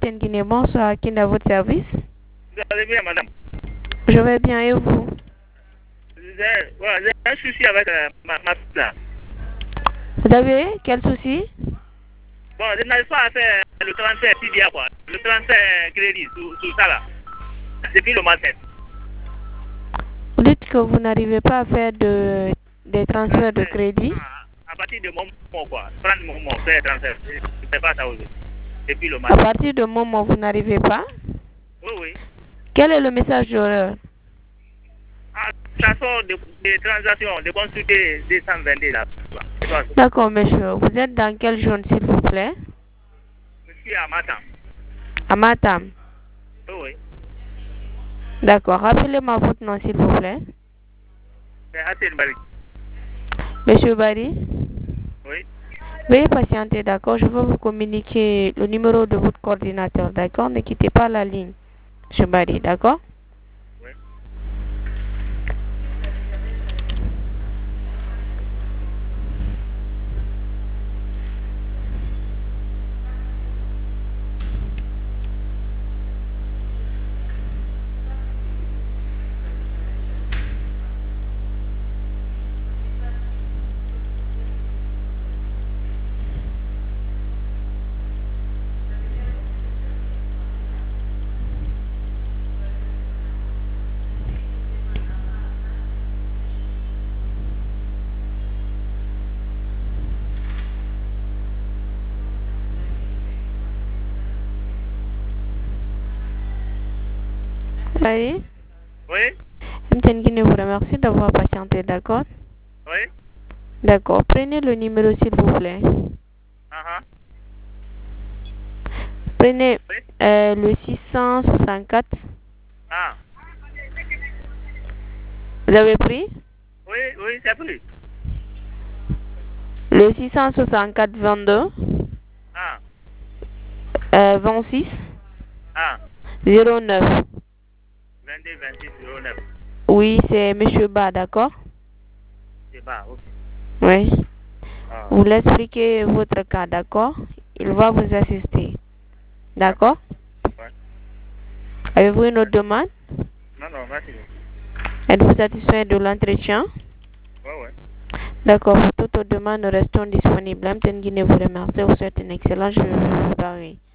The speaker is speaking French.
M'tien Guinée, bonsoir. Qui est à votre service? Vous allez bien, madame? Je vais bien et vous? J'ai un souci avec ma fille là. Vous avez quel souci? Bon, je n'arrive pas à faire le transfert CDA, quoi. Le transfert crédit sur ça là. Depuis le matin. Vous dites que vous n'arrivez pas à faire des transferts de crédit? À partir de mon moment, quoi. Prendre mon moment, faire transfert. Je ne fais pas ça aujourd'hui. Depuis le À matin. partir de moment vous n'arrivez pas? Oui, oui. Quel est le message d'erreur? Ça sort des transactions, de consulter 222 là. D'accord, monsieur. Vous êtes dans quelle zone, s'il vous plaît? Je suis à Matam. À Matam. Oui, oui. D'accord. Rappelez-moi votre nom, s'il vous plaît. C'est Hassan Bari. Monsieur Barry? Oui. Veuillez patienter, d'accord? Je vais vous communiquer le numéro de votre coordinateur, d'accord? Ne quittez pas la ligne, monsieur Barry, d'accord? Oui. Barry? Oui. M'tien Guinée vous remercie d'avoir patienté, d'accord? Oui. D'accord. Prenez le numéro, s'il vous plaît. Prenez Oui. le 664. Ah. Vous avez pris? Oui, oui, c'est pris. Le 664 22 Ah. 26 Ah. 09. 22 26 09. Oui, c'est monsieur Ba, d'accord? C'est bas, ok. Oui. Ah. Vous l'expliquez votre cas, d'accord? Il va vous assister. D'accord? Ouais. Avez-vous une autre demande? Non, non, merci. Êtes-vous satisfait de l'entretien? Ouais, ouais. D'accord, pour toute autre demande, nous restons disponibles. M'tien Guinée vous remercie. Vous souhaite une excellente journée.